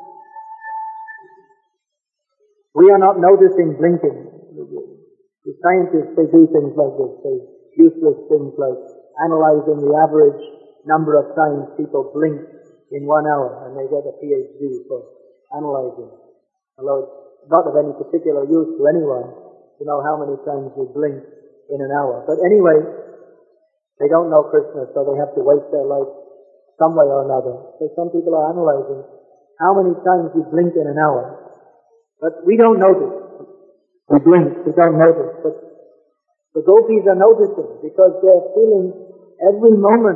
We are not noticing blinking. The scientists, they do things like this. They useless things like analyzing the average number of times people blink in one hour, and they get a P H D for analyzing. Although it's not of any particular use to anyone to know how many times we blink in an hour. But anyway, they don't know Krishna, so they have to waste their life some way or another. So some people are analyzing how many times we blink in an hour. But we don't notice. We blink, we don't notice. But the gopis are noticing because they're feeling every moment.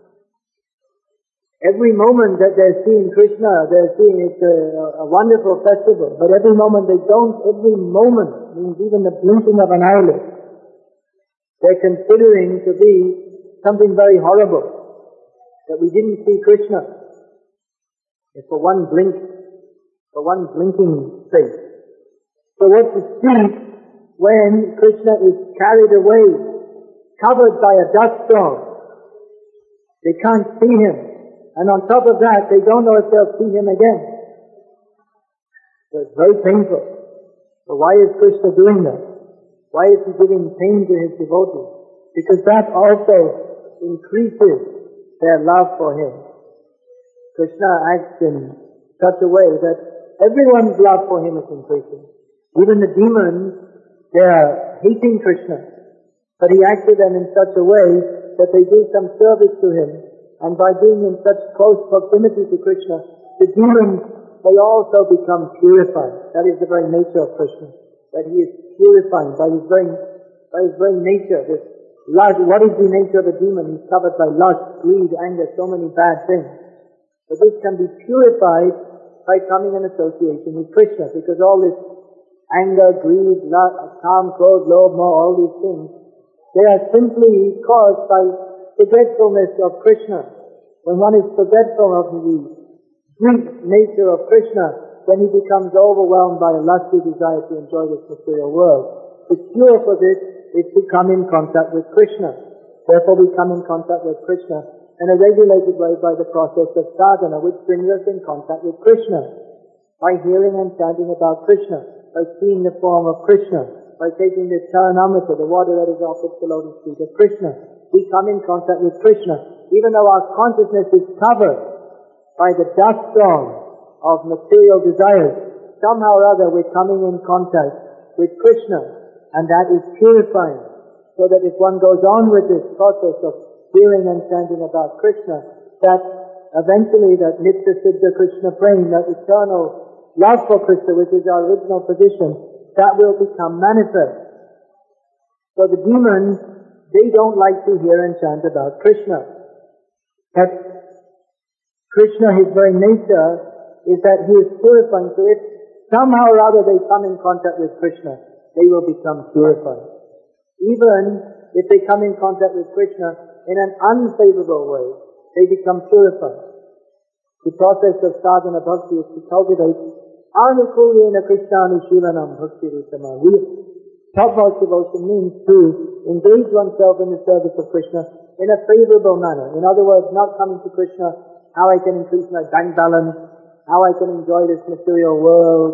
Every moment that they're seeing Krishna, they're seeing it's a, a wonderful festival. But every moment they don't, every moment means even the blinking of an eyelid, they're considering to be something very horrible. That we didn't see Krishna. It's for one blink, for one blinking space. So what to see when Krishna is carried away, covered by a dust storm? They can't see him. And on top of that, they don't know if they'll see him again. So it's very painful. So why is Krishna doing that? Why is he giving pain to his devotees? Because that also increases their love for him. Krishna acts in such a way that everyone's love for him is increasing. Even the demons, they are hating Krishna. But he acts with them in such a way that they do some service to him. And by being in such close proximity to Krishna, the demons, they also become purified. That is the very nature of Krishna. That he is purifying by his very, by his very nature. This lust, what is the nature of a demon? He's covered by lust, greed, anger, so many bad things. But this can be purified by coming in association with Krishna, because all this anger, greed, lust, calm, clothes, love, more, all these things, they are simply caused by forgetfulness of Krishna. When one is forgetful of the great nature of Krishna, then he becomes overwhelmed by a lusty desire to enjoy this material world. The cure for this is to come in contact with Krishna. Therefore we come in contact with Krishna in a regulated way by the process of sadhana, which brings us in contact with Krishna. By hearing and chanting about Krishna, by seeing the form of Krishna, by taking the charanamrita, the water that is offered to the lotus feet of Krishna, we come in contact with Krishna. Even though our consciousness is covered by the dust storm of material desires, somehow or other we're coming in contact with Krishna, and that is purifying. So that if one goes on with this process of hearing and chanting about Krishna, that eventually that Nitya Siddha Krishna praying, that eternal love for Krishna, which is our original position, that will become manifest. So the demons, they don't like to hear and chant about Krishna. But Krishna, his very nature, is that he is purifying. So if somehow or other they come in contact with Krishna, they will become purified. Even if they come in contact with Krishna in an unfavorable way, they become purified. The process of sadhana bhakti is to cultivate anukulyena krishnani shilanam bhakti rutama. Topmost devotion means to engage oneself in the service of Krishna in a favorable manner. In other words, not coming to Krishna, how I can increase my bank balance, how I can enjoy this material world,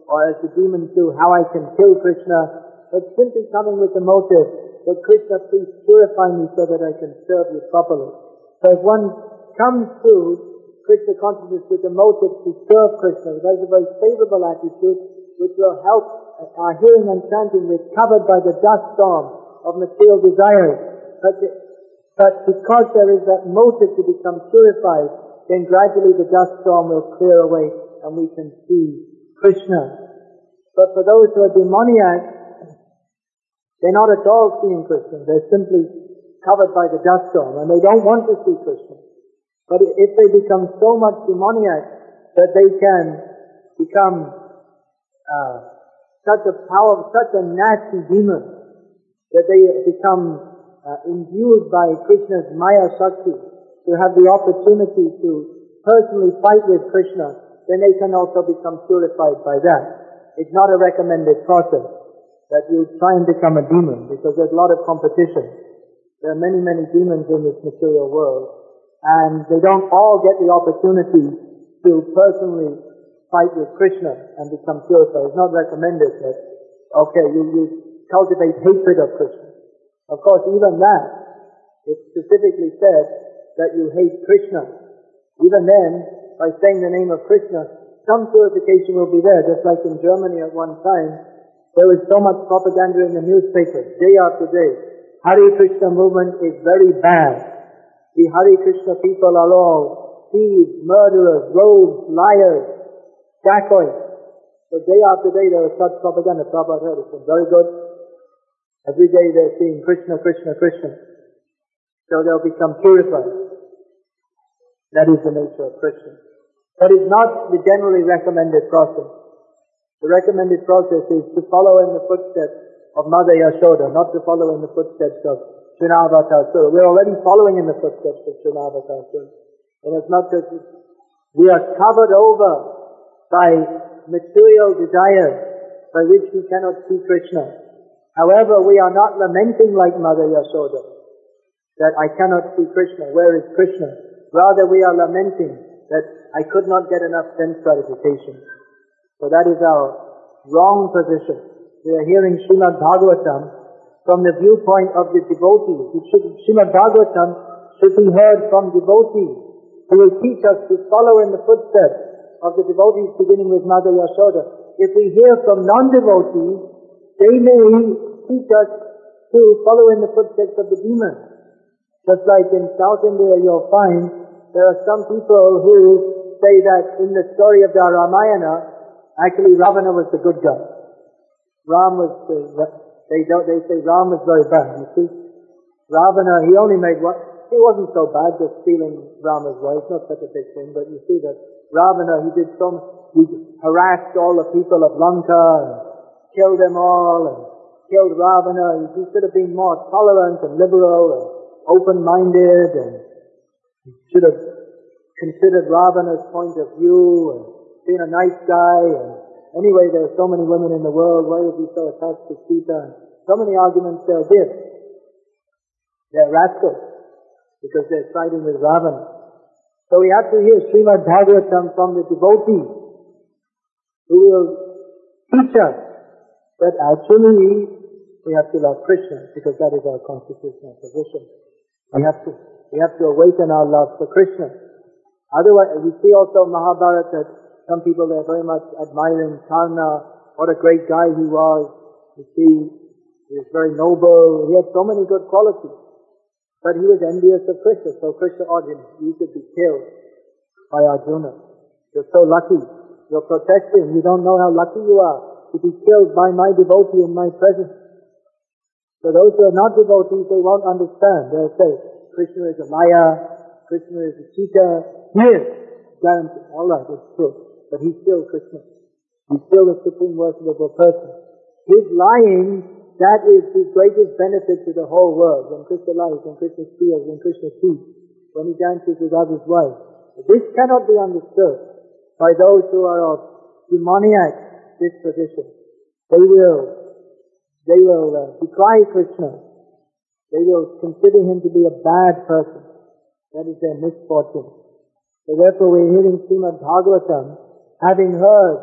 or as the demons do, how I can kill Krishna, but simply coming with the motive that Krishna, please purify me so that I can serve you properly. So if one comes to Krishna consciousness with the motive to serve Krishna, that is a very favorable attitude which will help our hearing and chanting be covered by the dust storm of material desires. But, the, but because there is that motive to become purified, then gradually the dust storm will clear away and we can see Krishna. But for those who are demoniac, they're not at all seeing Krishna. They're simply covered by the dust storm and they don't want to see Krishna. But if they become so much demoniac that they can become uh, such a power, such a nasty demon, that they become uh, imbued by Krishna's Maya Shakti, to have the opportunity to personally fight with Krishna, then they can also become purified by that. It's not a recommended process that you try and become a demon, because there's a lot of competition. There are many, many demons in this material world, and they don't all get the opportunity to personally fight with Krishna and become purified. It's not recommended that, okay, you, you cultivate hatred of Krishna. Of course, even that, it specifically said that you hate Krishna. Even then, by saying the name of Krishna, some purification will be there, just like in Germany at one time, there was so much propaganda in the newspapers, day after day. Hare Krishna movement is very bad. The Hare Krishna people are all thieves, murderers, rogues, liars, dacoits. So day after day there was such propaganda. Prabhupada heard it. It's very good. Every day they're seeing Krishna, Krishna, Krishna. So they'll become purified. That is the nature of Krishna. But it's not the generally recommended process. The recommended process is to follow in the footsteps of Mother Yashoda, not to follow in the footsteps of Srinavatasura. We're already following in the footsteps of Srinavatasura. And it's not that we are covered over by material desires by which we cannot see Krishna. However, we are not lamenting like Mother Yashoda, that I cannot see Krishna. Where is Krishna? Rather, we are lamenting that I could not get enough sense gratification. So that is our wrong position. We are hearing Srimad Bhagavatam from the viewpoint of the devotees. Srimad Bhagavatam should be heard from devotees who will teach us to follow in the footsteps of the devotees, beginning with Mother Yashoda. If we hear from non-devotees, they may teach us to follow in the footsteps of the demons. Just like in South India, you'll find there are some people who say that in the story of the Ramayana, actually Ravana was the good guy. Ram was the, they don't, they say Ram was very bad, you see. Ravana, he only made what, he wasn't so bad, just stealing Rama's wife, not such a big thing, but you see that Ravana, he did so, he harassed all the people of Lanka, and killed them all, and killed Ravana. He should have been more tolerant and liberal and open-minded, and he should have considered Ravana's point of view and been a nice guy. And anyway, there are so many women in the world, why was he so attached to Sita? And so many arguments they'll give. They're rascals because they're siding with Ravana. So we have to hear Srimad Bhagavatam from the devotees who will teach us that actually we have to love Krishna, because that is our constitutional position. We have to, we have to awaken our love for Krishna. Otherwise, we see also Mahabharata that some people, they're very much admiring Karna, what a great guy he was. You see, he was very noble, he had so many good qualities. But he was envious of Krishna, so Krishna ordered him, you should be killed by Arjuna. You're so lucky, you're protesting, you don't know how lucky you are to be killed by my devotee in my presence. So those who are not devotees, they won't understand. They'll say, Krishna is a Maya, Krishna is a cheetah. Yes, guaranteed. All right, it's true. But he's still Krishna. He's still the supreme worshipable person. His lying, that is the greatest benefit to the whole world. When Krishna lies, when Krishna steals, when Krishna cheats, when he dances with others' wives. This cannot be understood by those who are of demoniac disposition. They will They will uh, decry Krishna. They will consider him to be a bad person. That is their misfortune. So therefore we're hearing Srimad Bhagavatam, having heard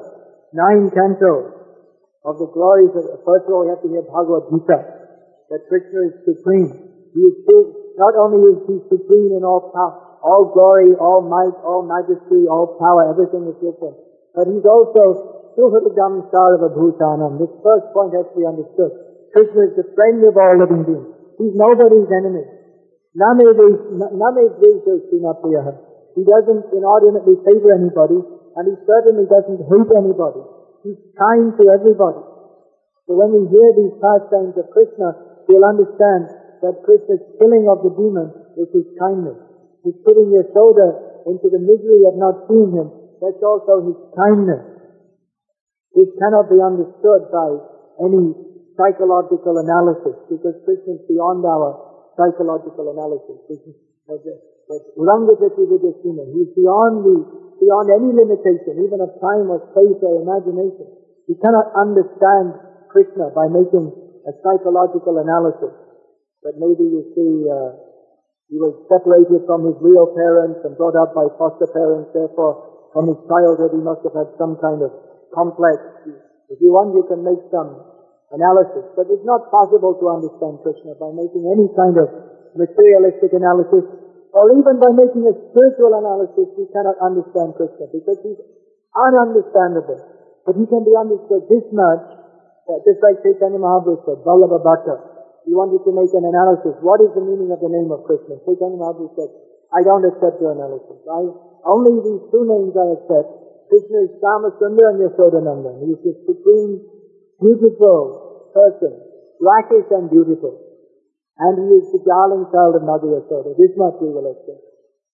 nine cantos of the glories of, first of all we have to hear Bhagavad Gita, that Krishna is supreme. He is still, not only is he supreme in all power, all glory, all might, all majesty, all power, everything is with him, but he's also Suhridam Sarva Bhutanam. This first point has to be understood. Krishna is the friend of all living beings. He's nobody's enemy. Name Dvesha. He doesn't inordinately favor anybody, and he certainly doesn't hate anybody. He's kind to everybody. So when we hear these pastimes of Krishna, we'll understand that Krishna's killing of the demon is his kindness. He's putting Yashoda into the misery of not seeing him. That's also his kindness. It cannot be understood by any psychological analysis, because Krishna is beyond our psychological analysis. He's beyond the, beyond any limitation, even of time or space or imagination. We cannot understand Krishna by making a psychological analysis. But maybe you see, uh, he was separated from his real parents and brought up by foster parents, therefore from his childhood he must have had some kind of complex. If you want, you can make some analysis, but it's not possible to understand Krishna by making any kind of materialistic analysis, or even by making a spiritual analysis. We cannot understand Krishna because he's ununderstandable. But he can be understood this much, uh, just like Chaitanya Mahaprabhu said, Vallabha Bhatta. He wanted to make an analysis. What is the meaning of the name of Krishna? Chaitanya Mahaprabhu said, I don't accept your analysis. I, only these two names I accept. Krishna is Kama Sundar and Yashodananda. He is the supreme, beautiful person, rakish and beautiful. And he is the darling child of Mother Yashoda. This much we will accept.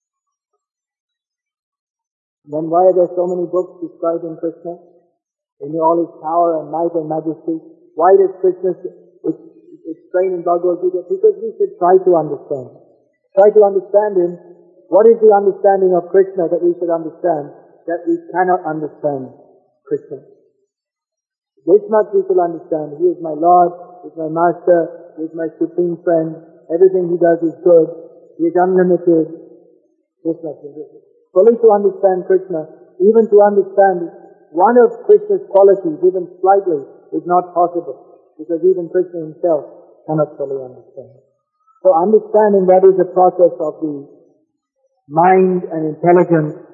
Then why are there so many books describing Krishna in all his power and might and majesty? Why does Krishna explain in Bhagavad Gita? Because we should try to understand. Try to understand him. What is the understanding of Krishna that we should understand? That we cannot understand Krishna. This much we shall understand. He is my Lord, He is my Master, He is my supreme friend. Everything He does is good. He is unlimited. This much is it. Fully to understand Krishna, even to understand one of Krishna's qualities, even slightly, is not possible. Because even Krishna himself cannot fully understand. So understanding that is a process of the mind and intelligence.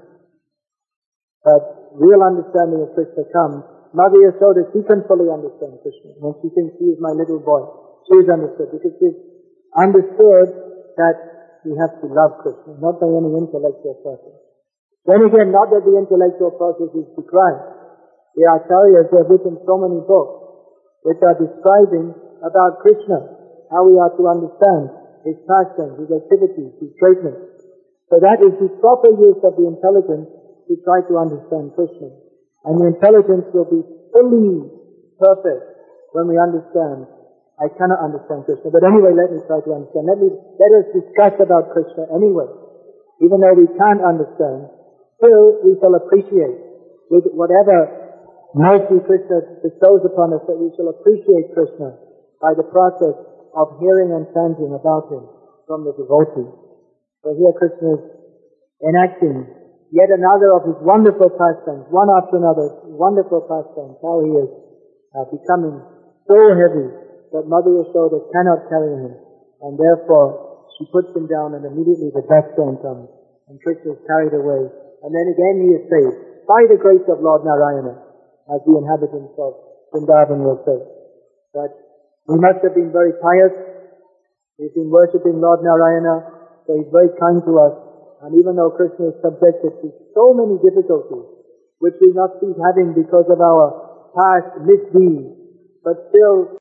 But real understanding of Krishna comes. Mother Yashoda, she can fully understand Krishna. When she thinks he is my little boy, she is understood. Because she is understood that we have to love Krishna, not by any intellectual process. Then again, not that the intellectual process is declined. The Acharyas have written so many books which are describing about Krishna, how we are to understand his pastimes, his activities, his greatness. So that is the proper use of the intelligence to try to understand Krishna. And the intelligence will be fully perfect when we understand. I cannot understand Krishna, but anyway, let me try to understand. Let me, let us discuss about Krishna anyway. Even though we can't understand, still we shall appreciate with whatever mercy Krishna bestows upon us, that we shall appreciate Krishna by the process of hearing and chanting about him from the devotee. So here Krishna is enacting yet another of his wonderful pastimes, one after another, wonderful pastimes, how he is uh, becoming so heavy that Mother Yashoda cannot carry him, and therefore she puts him down and immediately the death stone comes, and Krishna is carried away, and then again he is saved, by the grace of Lord Narayana, as the inhabitants of Vrindavan will say. But he must have been very pious, he's been worshipping Lord Narayana, so he's very kind to us. And even though Krishna is subjected to so many difficulties, which we must be having because of our past misdeeds, but still